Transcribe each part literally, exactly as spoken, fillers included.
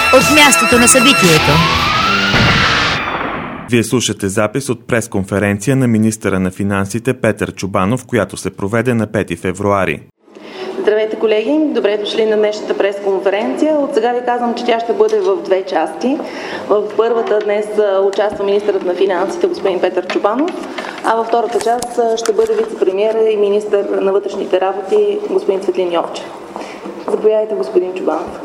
от мястото на събитието. Вие слушате запис от пресконференция на министъра на финансите Петър Чобанов, която се проведе на пети февруари. Здравейте, колеги! Добре дошли на днешната пресконференция. От сега ви казвам, че тя ще бъде в две части. В първата днес участва министърът на финансите господин Петър Чобанов, а във втората част ще бъде вице-премиера и министър на вътрешните работи господин Цветлин Йовчев. Заповядайте, господин Чобанов.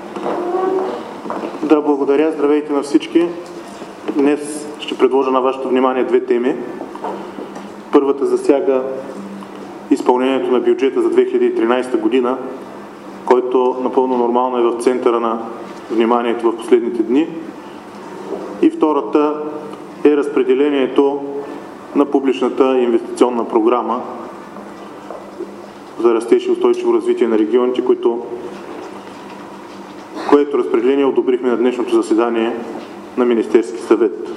Да, благодаря. Здравейте на всички. Днес ще предложа на вашето внимание две теми. Първата засяга изпълнението на бюджета за две хиляди и тринадесета година, който напълно нормално е в центъра на вниманието в последните дни. И втората е разпределението на публичната инвестиционна програма за растеж и устойчиво развитие на регионите, което, което разпределение одобрихме на днешното заседание на Министерски съвет.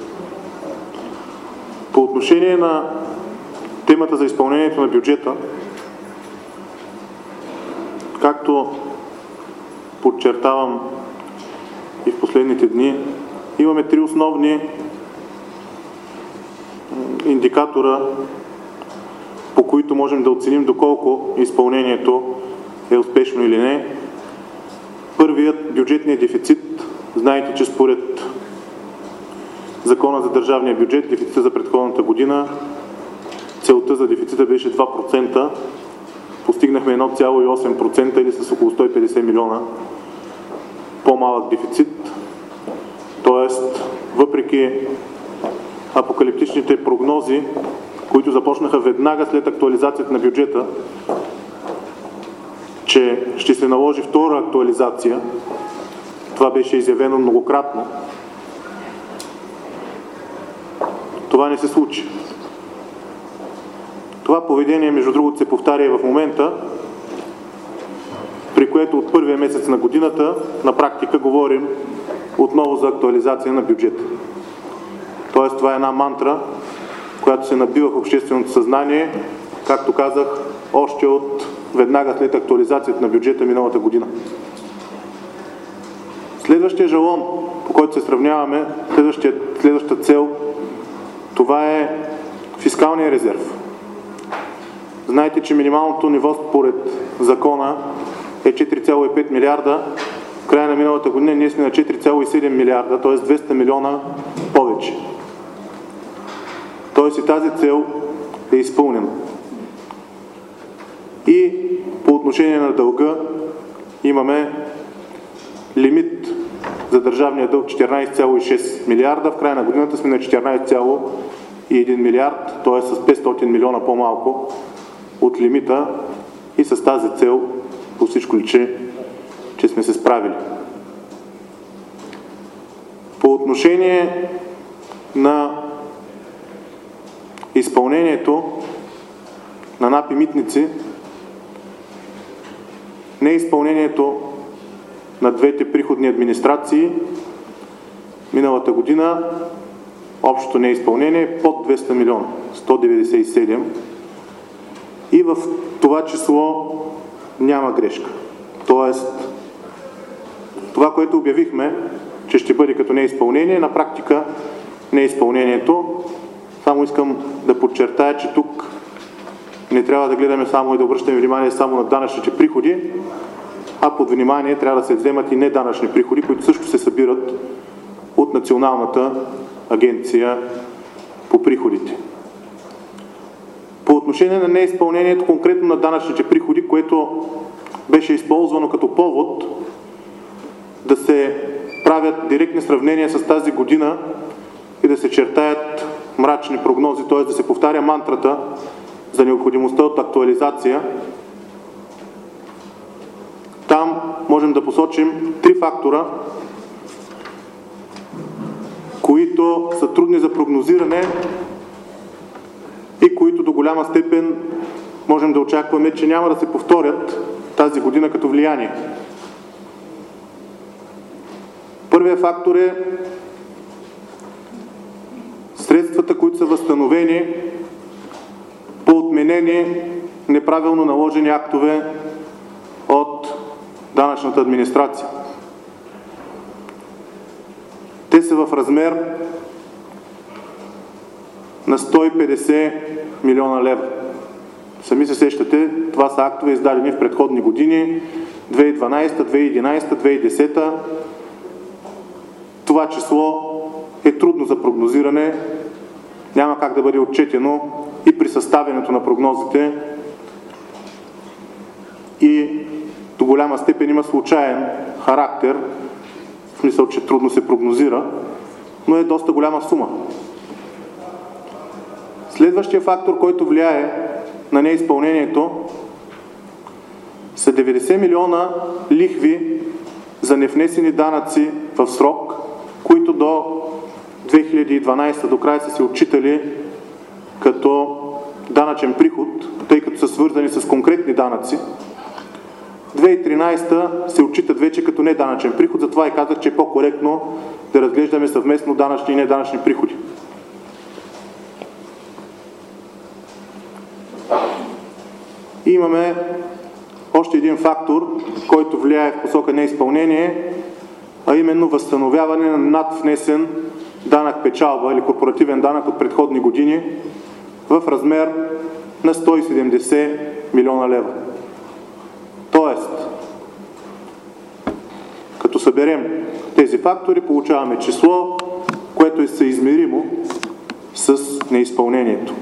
По отношение на темата за изпълнението на бюджета, както подчертавам и в последните дни, имаме три основни индикатора, по които можем да оценим доколко изпълнението е успешно или не. Първият, бюджетният дефицит. Знаете, че според Закона за държавния бюджет, дефицита за предходната година, целта за дефицита беше два процента. Постигнахме едно цяло и осем процента или с около сто и петдесет милиона по-малък дефицит. Тоест, въпреки апокалиптичните прогнози, които започнаха веднага след актуализацията на бюджета, че ще се наложи втора актуализация, това беше изявено многократно, това не се случи. Това поведение, между другото, се повтаря и в момента, при което от първия месец на годината на практика говорим отново за актуализация на бюджета. Тоест, това е една мантра, която се набива в общественото съзнание, както казах, още от веднага след актуализацията на бюджета миналата година. Следващия жалон, по който се сравняваме, следващата цел, това е фискалния резерв. Знаете, че минималното ниво според закона е четири цяло и пет милиарда. В края на миналата година ние сме на четири цяло и седем милиарда, т.е. двеста милиона повече. Т.е. и тази цел е изпълнена. И по отношение на дълга имаме лимит за държавния дълг четиринадесет цяло и шест милиарда. В края на годината сме на четиринадесет цяло и един милиард, т.е. с петстотин милиона по-малко от лимита, и с тази цел по всичко личи, че сме се справили. По отношение на изпълнението на НАП и митници, неизпълнението на двете приходни администрации миналата година, общото неизпълнение е под двеста милиона, сто деветдесет и седем, и в това число няма грешка. Тоест, това, което обявихме, че ще бъде като неизпълнение, на практика неизпълнението. Само искам да подчертая, че тук не трябва да гледаме само и да обръщаме внимание само на данъчните приходи, а под внимание трябва да се вземат и неданъчни приходи, които също се събират от Националната агенция по приходите. По отношение на неизпълнението конкретно на данъчните приходи, което беше използвано като повод да се правят директни сравнения с тази година и да се чертаят мрачни прогнози, т.е. да се повтаря мантрата за необходимостта от актуализация, там можем да посочим три фактора, които са трудни за прогнозиране и които до голяма степен можем да очакваме, че няма да се повторят тази година като влияние. Първият фактор е средствата, които са възстановени по отменени неправилно наложени актове от данъчната администрация. Те са в размер на сто и петдесет милиона лева. Сами се сещате, това са актове издадени в предходни години, две хиляди и дванадесета, две хиляди и единадесета, две хиляди и десета. Това число е трудно за прогнозиране, няма как да бъде отчетено и при съставянето на прогнозите и до голяма степен има случаен характер, в смисъл, че трудно се прогнозира, но е доста голяма сума. Следващия фактор, който влияе на неизпълнението, са деветдесет милиона лихви за невнесени данъци в срок, които до две хиляди и дванадесета до края са се отчитали като данъчен приход, тъй като са свързани с конкретни данъци. две хиляди и тринадесета се отчитат вече като неданъчен приход, затова и казах, че е по-коректно да разглеждаме съвместно данъчни и неданъчни приходи. И имаме още един фактор, който влияе в посока неизпълнение, а именно възстановяване на надвнесен данък печалба или корпоративен данък от предходни години в размер на сто и седемдесет милиона лева. Тоест, като съберем тези фактори, получаваме число, което е съизмеримо с неизпълнението.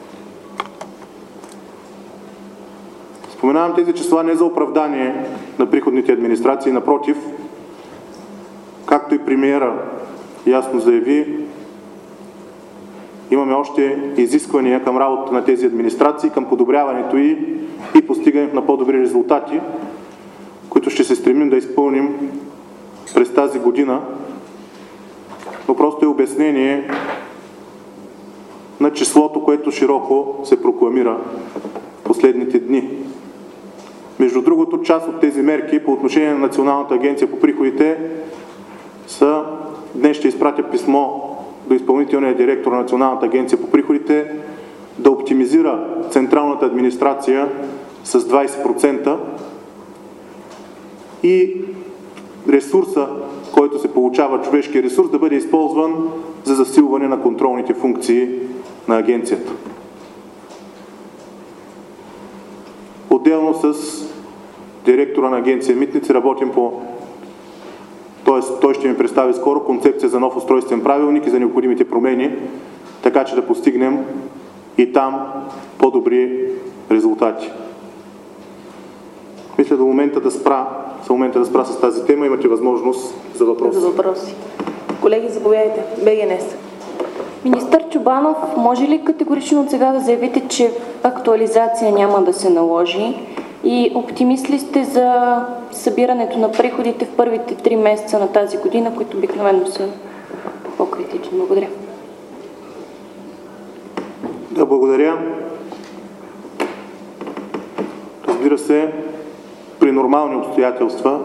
Споменавам тези числа не за оправдание на приходните администрации, напротив, както и премиера ясно заяви, имаме още изисквания към работата на тези администрации, към подобряването ѝ и постигането на по-добри резултати, които ще се стремим да изпълним през тази година, но просто е обяснение на числото, което широко се прокламира последните дни. Между другото, част от тези мерки по отношение на Националната агенция по приходите са, днес ще изпратя писмо до изпълнителния директор на Националната агенция по приходите да оптимизира централната администрация с двадесет процента и ресурса, който се получава, човешкия ресурс, да бъде използван за засилване на контролните функции на агенцията. Отделно с директора на агенция Митници работим по, т.е. той ще ми представи скоро концепция за нов устройствен правилник и за необходимите промени, така че да постигнем и там по-добри резултати. Мисля до момента да спра, за момента да спра с тази тема, имате възможност за въпроси. За въпроси. Колеги, заповядайте. БГНС. Министър Чобанов, може ли категорично от сега да заявите, че актуализация няма да се наложи и оптимист ли сте за събирането на приходите в първите три месеца на тази година, които обикновено са по-критични? Благодаря. Да, благодаря. Разбира се, при нормални обстоятелства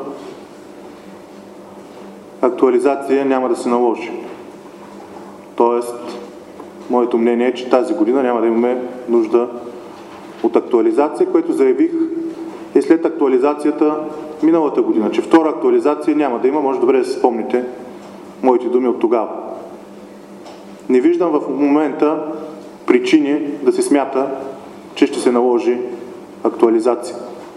актуализация няма да се наложи. Тоест, моето мнение е, че тази година няма да имаме нужда от актуализация, което заявих и след актуализацията миналата година, че втора актуализация няма да има, може добре да се спомните моите думи от тогава. Не виждам в момента причини да се смята, че ще се наложи актуализация.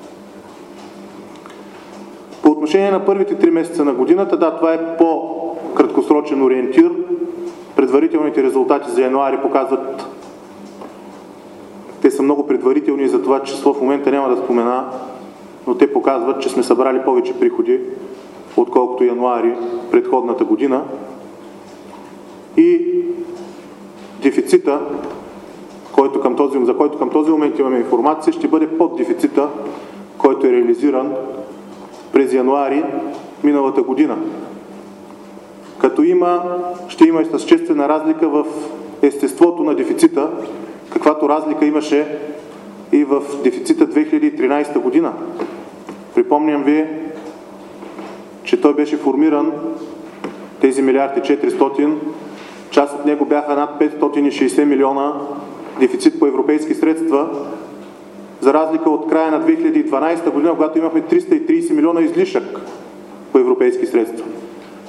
По отношение на първите три месеца на годината, да, това е по-краткосрочен ориентир. Предварителните резултати за януари показват, те са много предварителни и за това число в момента няма да спомена, но те показват, че сме събрали повече приходи, отколкото януари предходната година. И дефицита, който към този, за който към този момент имаме информация, ще бъде под дефицита, който е реализиран през януари миналата година. Като има, ще има съществена разлика в естеството на дефицита, каквато разлика имаше и в дефицита две хиляди и тринадесета година. Припомням ви, че той беше формиран, тези милиард и четиристотин, част от него бяха над петстотин и шейсет милиона дефицит по европейски средства, за разлика от края на две хиляди и дванадесета година, когато имахме триста и тридесет милиона излишък по европейски средства.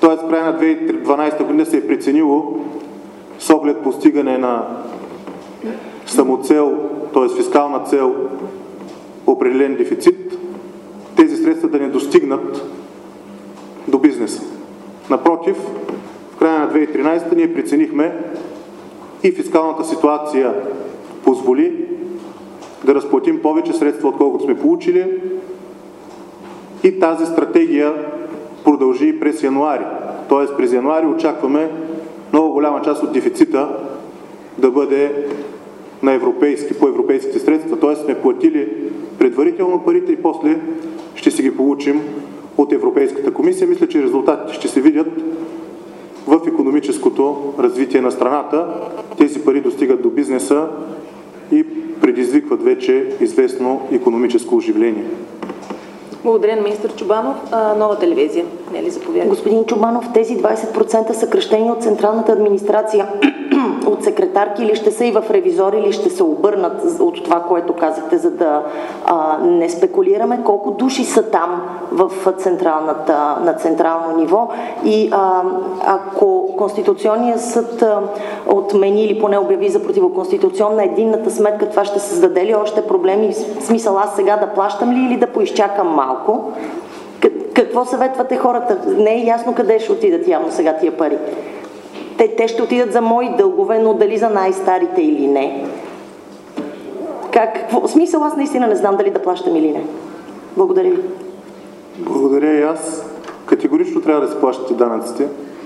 т.е. в края на две хиляди и дванадесета година се е преценило с оглед постигане на самоцел, т.е. фискална цел, определен дефицит, тези средства да не достигнат до бизнеса. Напротив, в края на две хиляди и тринадесета ние преценихме и фискалната ситуация позволи да разплатим повече средства, отколкото сме получили, и тази стратегия продължи през януари. Т.е. през януари очакваме много голяма част от дефицита да бъде на европейски, по европейските средства, т.е. сме платили предварително парите и после ще си ги получим от Европейската комисия. Мисля, че резултатите ще се видят в икономическото развитие на страната. Тези пари достигат до бизнеса и предизвикват вече известно икономическо оживление. Благодаря на министър Чобанов. А, нова телевизия. Нели, заповядайте. Господин Чобанов, тези двадесет процента съкращени от централната администрация от секретарки ли ще са и в ревизори ли ще се обърнат от това, което казахте, за да а, не спекулираме колко души са там в централната, на централно ниво, и а, ако Конституционният съд а, отмени или поне обяви за противоконституционна единната сметка, това ще създаде ли още проблеми? В смисъл, аз сега да плащам ли или да поизчакам малко? Какво съветвате хората? Не е ясно къде ще отидат явно сега тия пари. Те, те ще отидат за мои дългове, но дали за най-старите или не. Как, какво? Смисъл, аз наистина не знам дали да плащам или не. Благодаря ви. Благодаря и аз. Категорично трябва да се плащате данъците.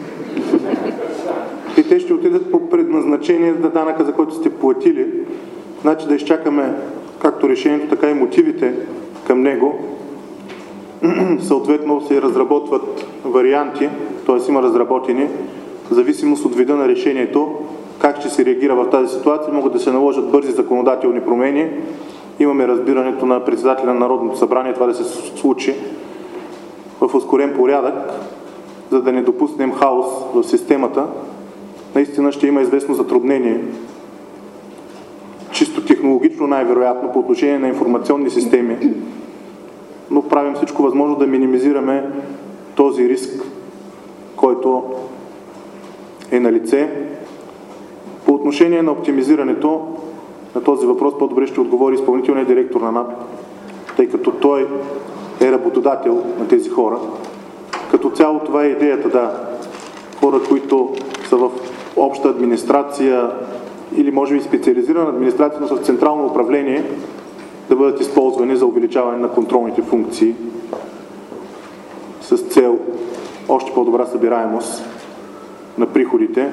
И те ще отидат по предназначение на данъка, за който сте платили. Значи да изчакаме както решението, така и мотивите към него. Съответно се разработват варианти, т.е. има разработени, в зависимост от вида на решението, как ще се реагира в тази ситуация. Могат да се наложат бързи законодателни промени. Имаме разбирането на председателя на Народното събрание това да се случи в ускорен порядък, за да не допуснем хаос в системата. Наистина ще има известно затруднение, чисто технологично най-вероятно, по отношение на информационни системи, но правим всичко възможно да минимизираме този риск, който е на лице. По отношение на оптимизирането на този въпрос по-добре ще отговори изпълнителният директор на НАП, тъй като той е работодател на тези хора. Като цяло това е идеята, да. Хора, които са в обща администрация или може би специализирана администрация, но са в централно управление, да бъдат използвани за увеличаване на контролните функции с цел още по-добра събираемост на приходите.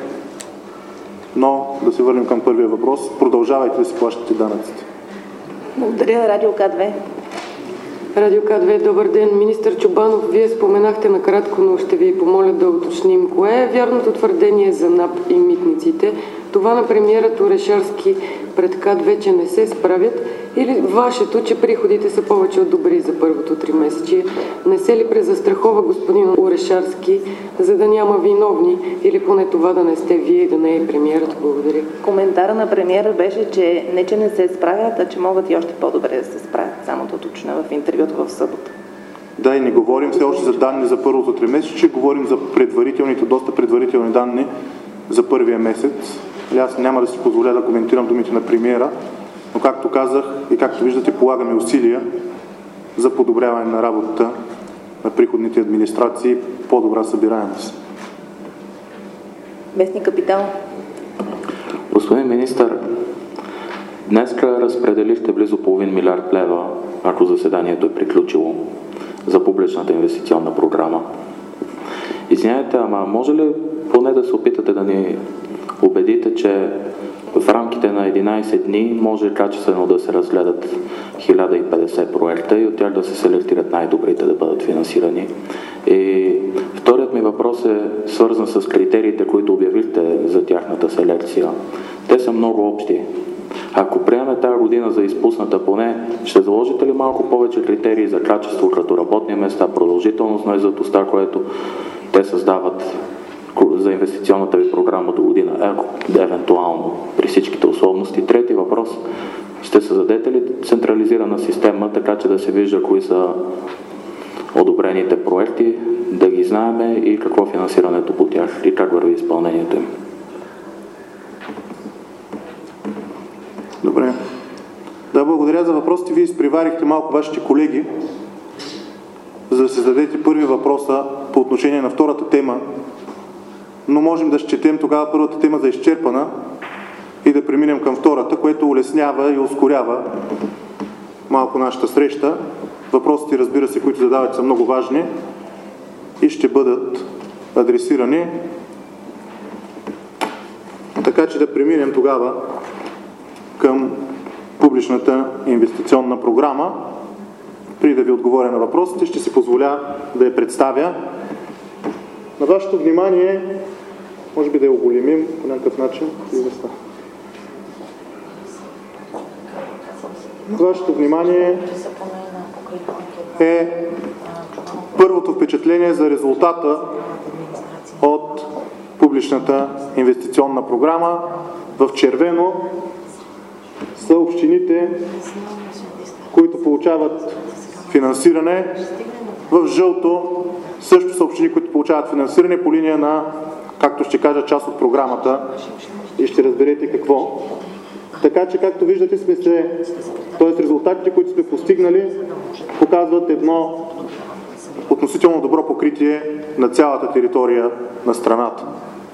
Но да се върнем към първия въпрос. Продължавайте да си плащате данъците. Благодаря. Радио К две. Радио К две, добър ден. Министър Чобанов, вие споменахте накратко, но ще ви помоля да уточним. Кое е вярното твърдение за НАП и митниците? Това на премиерът Орешарски пред К две, че не се справят, или вашето, че приходите са повече от добри за първото тримесечие? Не се ли презастрахова господин Орешарски, за да няма виновни, или поне това да не сте вие и да не е премиерът? Благодаря. Коментара на премиера беше, че не че не се справят, а че могат и още по-добре да се справят. Само да уточня в интервюто в събота. Да, и не говорим все още за данни за първото тримесечие, говорим за предварителните, доста предварителни данни за първия месец. Аз няма да си позволя да коментирам думите на премиера, но както казах и както виждате, полагаме усилия за подобряване на работата на приходните администрации, по-добра събираемост. Вестник Капитал. Господин министър, днес разпределихте близо половин милиард лева, ако заседанието е приключило, за публичната инвестиционна програма. Извинявайте, ама може ли поне да се опитате да ни убедите, че в рамките на единадесет дни може качествено да се разгледат хиляда и петдесет проекта и от тях да се селектират най-добрите да бъдат финансирани? И вторият ми въпрос е свързан с критериите, които обявихте за тяхната селекция. Те са много общи. Ако приемем тази година за изпусната поне, ще заложите ли малко повече критерии за качество, като работни места, продължителност на заетостта, което те създават за инвестиционната ви програма до година, евентуално при всичките условности? Трети въпрос. Ще създадете ли централизирана система, така че да се вижда кои са одобрените проекти, да ги знаем и какво е финансирането по тях и как върви изпълнението им. Добре. Да, благодаря за въпросите. Вие изпреварихте малко вашите колеги, за да се зададете първи въпроса по отношение на втората тема, но можем да счетем тогава първата тема за изчерпана и да преминем към втората, което улеснява и ускорява малко нашата среща. Въпросите, разбира се, които задавате, са много важни и ще бъдат адресирани. Така че да преминем тогава към публичната инвестиционна програма. Преди да ви отговоря на въпросите, ще си позволя да я представя. На вашето внимание, може би да я оголемим по някакъв начин. На вашето внимание е първото впечатление за резултата от публичната инвестиционна програма. В червено са общините, които получават финансиране. В жълто също са общини, които получават финансиране по линия на, както ще кажа, част от програмата и ще разберете какво. Така че, както виждате, сме се, т.е. резултатите, които сме постигнали, показват едно относително добро покритие на цялата територия на страната.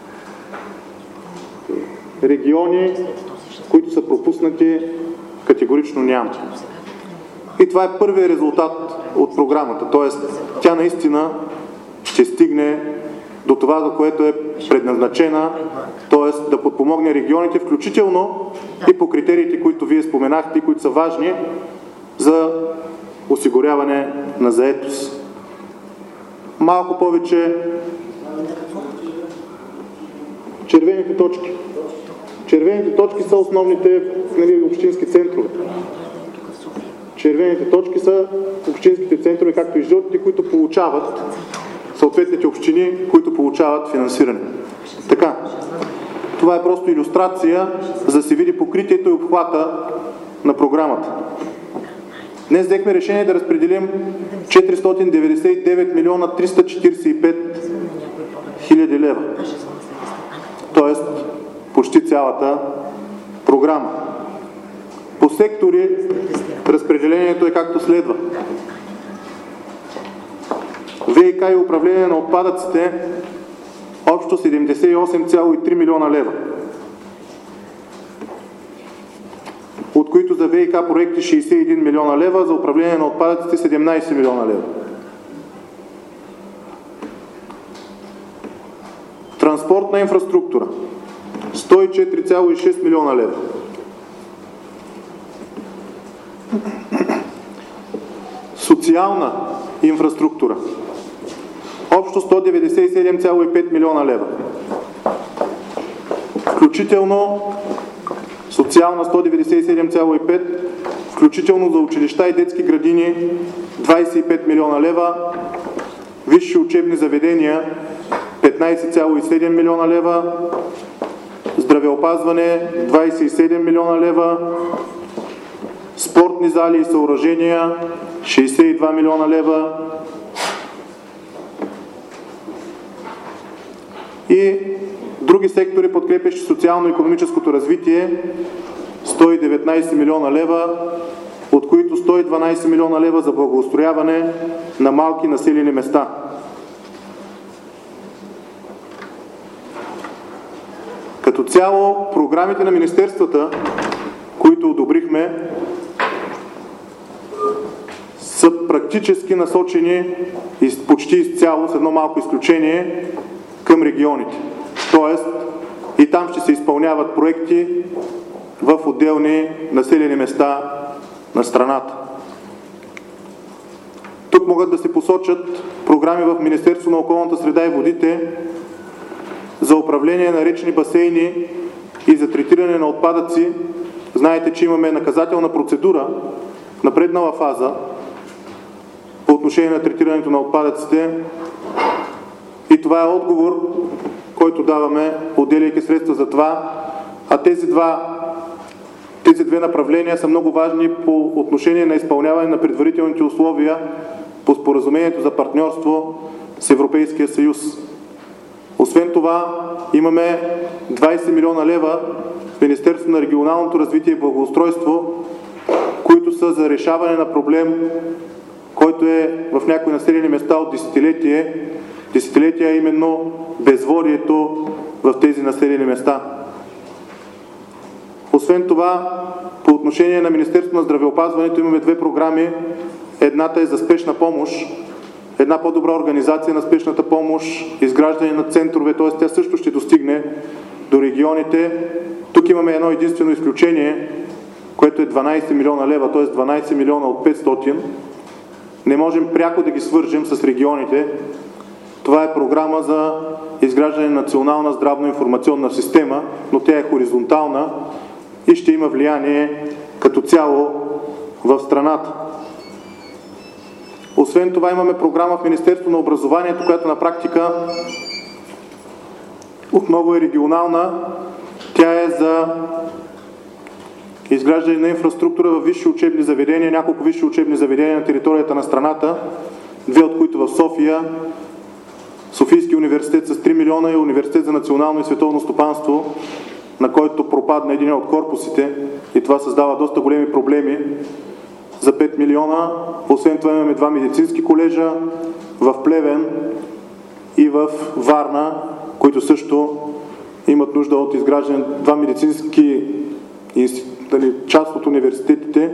Региони, които са пропуснати, категорично няма. И това е първият резултат от програмата, т.е. тя наистина ще стигне до това, за което е предназначена, т.е. да подпомогне регионите, включително и по критериите, които вие споменахте, които са важни за осигуряване на заетост. Малко повече червените точки. Червените точки са основните, нали, общински центрове. Червените точки са общинските центрове, както и жълтите, които получават съответните общини, които получават финансиране. Така, това е просто илюстрация, за да се види покритието и обхвата на програмата. Днес взехме решение да разпределим четиристотин деветдесет и девет милиона триста четиридесет и пет хиляди лева. Тоест, почти цялата програма. По сектори разпределението е както следва. ВиК и управление на отпадъците общо седемдесет и осем цяло и три милиона лева, от които за ВиК проекти шейсет и един милиона лева, за управление на отпадъците седемнадесет милиона лева. Транспортна инфраструктура сто и четири цяло и шест милиона лева. Социална инфраструктура общо сто деветдесет и седем цяло и пет милиона лева. Включително социална сто деветдесет и седем цяло и пет, включително за училища и детски градини двадесет и пет милиона лева, висши учебни заведения петнадесет цяло и седем милиона лева, здравеопазване двадесет и седем милиона лева, спортни зали и съоръжения шейсет и два милиона лева и други сектори, подкрепящи социално-икономическото развитие сто и деветнадесет милиона лева, от които сто и дванадесет милиона лева за благоустрояване на малки населени места. Като цяло, програмите на министерствата, които одобрихме, са практически насочени почти изцяло, с едно малко изключение, към регионите. Тоест, и там ще се изпълняват проекти в отделни населени места на страната. Тук могат да се посочат програми в Министерството на околната среда и водите за управление на речни басейни и за третиране на отпадъци. Знаете, че имаме наказателна процедура, напреднала фаза по отношение на третирането на отпадъците и това е отговор, който даваме, отделяйки средства за това, а тези два Тези две направления са много важни по отношение на изпълняване на предварителните условия по споразумението за партньорство с Европейския съюз. Освен това, имаме двайсет милиона лева в Министерството на регионалното развитие и благоустройство, които са за решаване на проблем, който е в някои населени места от десетилетие, десетилетия, именно безводието в тези населени места. Освен това, по отношение на Министерството на здравеопазването имаме две програми. Едната е за спешна помощ, една по-добра организация на спешната помощ, изграждане на центрове, т.е. тя също ще достигне до регионите. Тук имаме едно единствено изключение, което е дванайсет милиона лева, т.е. дванайсет милиона от петстотин. Не можем пряко да ги свържем с регионите. Това е програма за изграждане на национална здравно-информационна система, но тя е хоризонтална и ще има влияние като цяло в страната. Освен това имаме програма в Министерството на образованието, която на практика отново е регионална. Тя е за изграждане на инфраструктура в висши учебни заведения, няколко висши учебни заведения на територията на страната, две от които в София, Софийски университет с три милиона и Университет за национално и световно стопанство, на който пропадна един от корпусите и това създава доста големи проблеми, за пет милиона. Освен това имаме два медицински колежа в Плевен и в Варна, които също имат нужда от изграждане, два медицински института, част от университетите.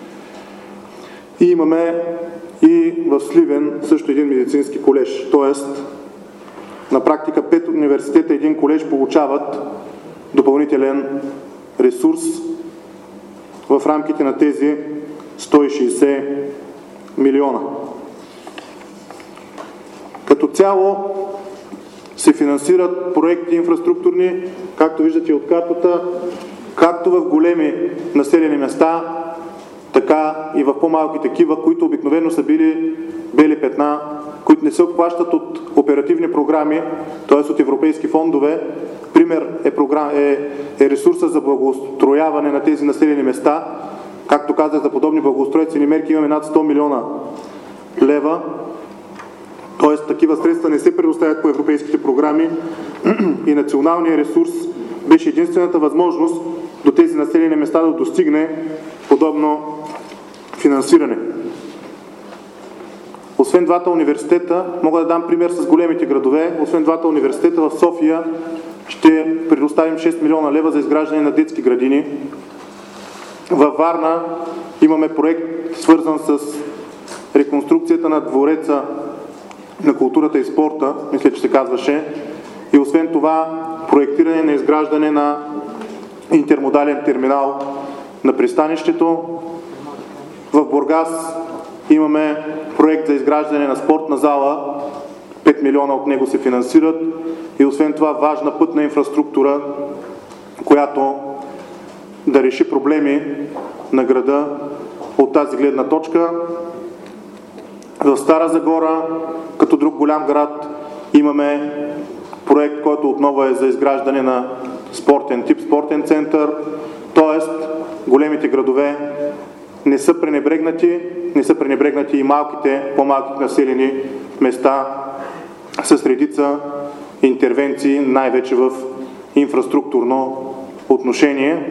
И имаме и в Сливен също един медицински колеж. Тоест, на практика пет университета и един колеж получават допълнителен ресурс в рамките на тези сто и шейсет милиона. Като цяло се финансират проекти инфраструктурни, както виждате от картата, както в големи населени места, така и в по-малки такива, които обикновено са били бели петна, които не се обхващат от оперативни програми, т.е. от европейски фондове. Пример е, програм... е, е ресурса за благоустрояване на тези населени места. Както казах, за подобни благоустройствени мерки имаме над сто милиона лева. Т.е. такива средства не се предоставят по европейските програми и националният ресурс беше единствената възможност до тези населени места да достигне подобно финансиране. Освен двата университета, мога да дам пример с големите градове, освен двата университета в София ще предоставим шест милиона лева за изграждане на детски градини. Във Варна имаме проект, свързан с реконструкцията на двореца на културата и спорта, мисля, че се казваше, и освен това проектиране на изграждане на интермодален терминал на пристанището. В Бургас имаме проект за изграждане на спортна зала, пет милиона от него се финансират и освен това важна пътна инфраструктура, която да реши проблеми на града от тази гледна точка. В Стара Загора, като друг голям град, имаме проект, който отново е за изграждане на спортен тип, спортен център, т.е. големите градове не са пренебрегнати, не са пренебрегнати и малките, по-малките населени места с редица интервенции, най-вече в инфраструктурно отношение.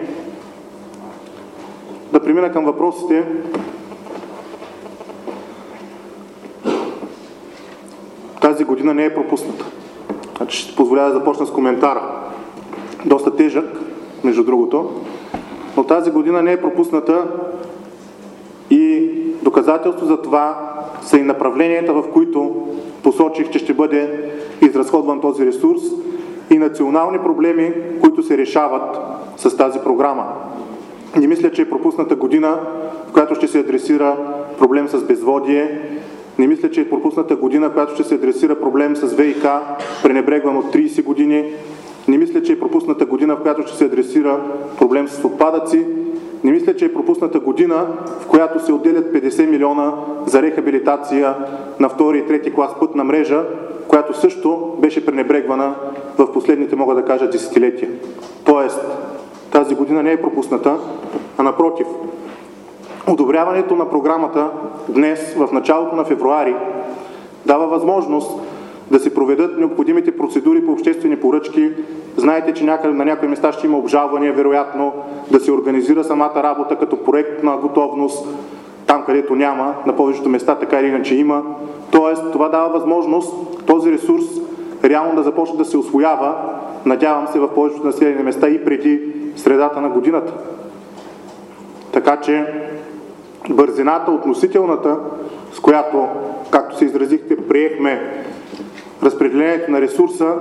Да премина към въпросите. Тази година не е пропусната. Значи ще си позволя да започна с коментара. Доста тежък, между другото, но тази година не е пропусната и доказателство за това са и направленията, в които посочих, че ще бъде изразходван този ресурс и национални проблеми, които се решават с тази програма. Не мисля, че е пропусната година, в която ще се адресира проблем с безводие. Не мисля, че е пропусната година, в която ще се адресира проблем с ВиК, пренебрегван от трийсет години. Не мисля, че е пропусната година, в която ще се адресира проблем с отпадъци. Не мисля, че е пропусната година, в която се отделят петдесет милиона за рехабилитация на втори и трети клас пътна мрежа, която също беше пренебрегвана в последните, мога да кажа, десетилетия. Тоест, тази година не е пропусната, а напротив, Одобряването на програмата днес, в началото на февруари, дава възможност да се проведат необходимите процедури по обществени поръчки. Знаете, че някъде, на някои места ще има обжалвания, вероятно, да се организира самата работа като проект на готовност, там където няма, на повечето места така или иначе има. Тоест, това дава възможност този ресурс реално да започне да се усвоява, надявам се, в повечето населени места и преди средата на годината. Така че бързината, относителната, с която, както се изразихте, приехме разпределението на ресурса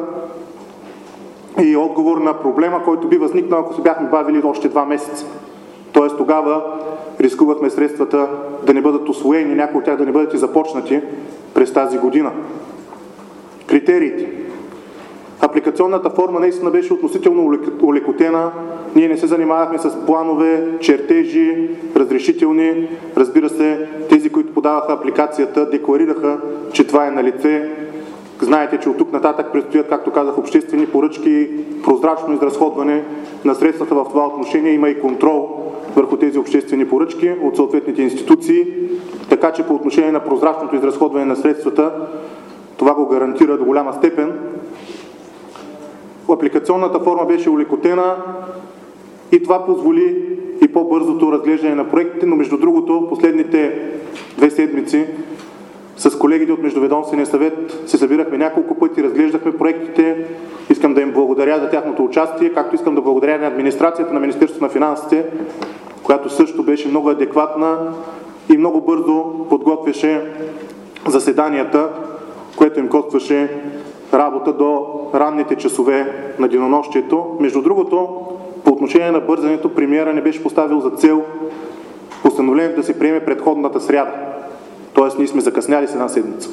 и отговор на проблема, който би възникнал, ако се бяхме бавили още два месеца. Тоест тогава рискувахме средствата да не бъдат усвоени, някои от тях да не бъдат и започнати през тази година. Критериите. Апликационната форма наистина беше относително олекотена. Ние не се занимавахме с планове, чертежи, разрешителни. Разбира се, тези, които подаваха апликацията, декларираха, че това е на лице. Знаете, че от тук нататък предстоят, както казах, обществени поръчки, прозрачно изразходване на средствата в това отношение. Има и контрол върху тези обществени поръчки от съответните институции. Така че по отношение на прозрачното изразходване на средствата, това го гарантира до голяма степен. Апликационната форма беше олекотена и това позволи и по-бързото разглеждане на проектите, но между другото последните две седмици с колегите от Междуведомствения съвет се събирахме няколко пъти, разглеждахме проектите. Искам да им благодаря за тяхното участие, както искам да благодаря на администрацията на Министерството на финансите, която също беше много адекватна и много бързо подготвяше заседанията, което им костваше работа до ранните часове на денонощието. Между другото, по отношение на бързането, премиера не беше поставил за цел постановлението да се приеме предходната сряда. Тоест, ние сме закъсняли с една седмица.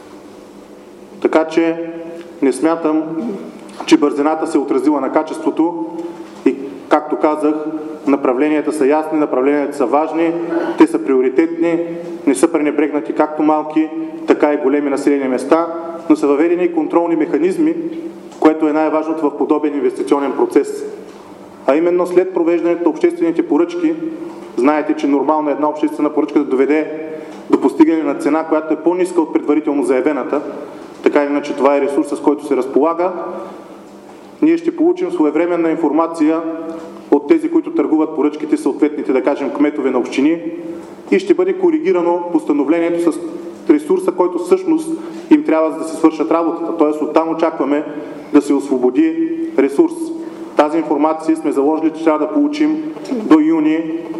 Така че не смятам, че бързината се е отразила на качеството и, както казах, направленията са ясни, направленията са важни, те са приоритетни, не са пренебрегнати както малки, така и големи населени места, но са въведени и контролни механизми, което е най-важното в подобен инвестиционен процес. А именно след провеждането на обществените поръчки, знаете, че нормално една обществена поръчка да доведе до постигане на цена, която е по-ниска от предварително заявената, така или иначе това е ресурс, с който се разполага, ние ще получим своевременна информация от тези, които търгуват поръчките, съответните, да кажем, кметове на общини, и ще бъде коригирано постановлението с ресурса, който всъщност им трябва да се свършат работата. Тоест оттам очакваме да се освободи ресурс. Тази информация сме заложили, че трябва да получим до юни,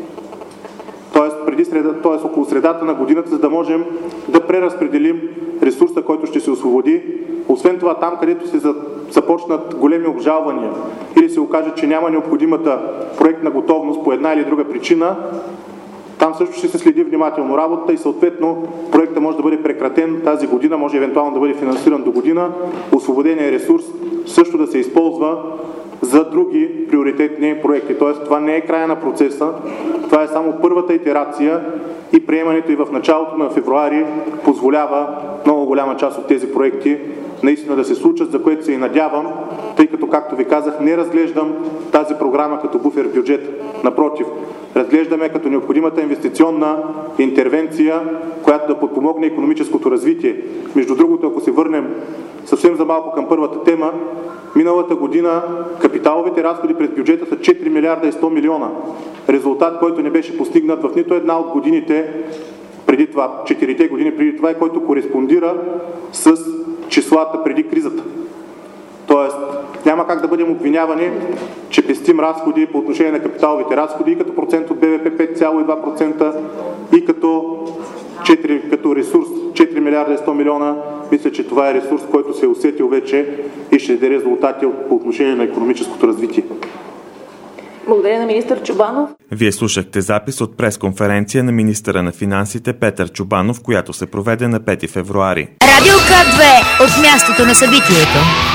т.е. преди среда, т.е. около средата на годината, за да можем да преразпределим ресурса, който ще се освободи. Освен това, там, където се започнат големи обжалвания или се окаже, че няма необходимата проектна готовност по една или друга причина, там също ще се следи внимателно работата и съответно проектът може да бъде прекратен тази година, може евентуално да бъде финансиран до година. Освободения ресурс също да се използва за други приоритетни проекти. Тоест това не е края на процеса, това е само първата итерация и приемането и в началото на февруари позволява много голяма част от тези проекти наистина да се случат, за което се и надявам, тъй като, както ви казах, не разглеждам тази програма като буфер бюджет. Напротив, разглеждаме като необходимата инвестиционна интервенция, която да подпомогне икономическото развитие. Между другото, ако се върнем съвсем за малко към първата тема, миналата година капиталовите разходи през бюджета са четири милиарда и сто милиона. Резултат, който не беше постигнат в нито една от годините преди това, четирите години преди това, и който кореспондира с числата преди кризата. Тоест, няма как да бъдем обвинявани, че пестим разходи по отношение на капиталовите разходи и като процент от БВП пет цяло и два процента и като, четири, като ресурс четири милиарда и сто милиона. Мисля, че това е ресурс, който се е усетил вече и ще даде резултати по отношение на икономическото развитие. Благодаря на министър Чобанов. Вие слушахте запис от пресконференция на министъра на финансите Петър Чобанов, която се проведе на пети февруари. Радио К две от мястото на събитието.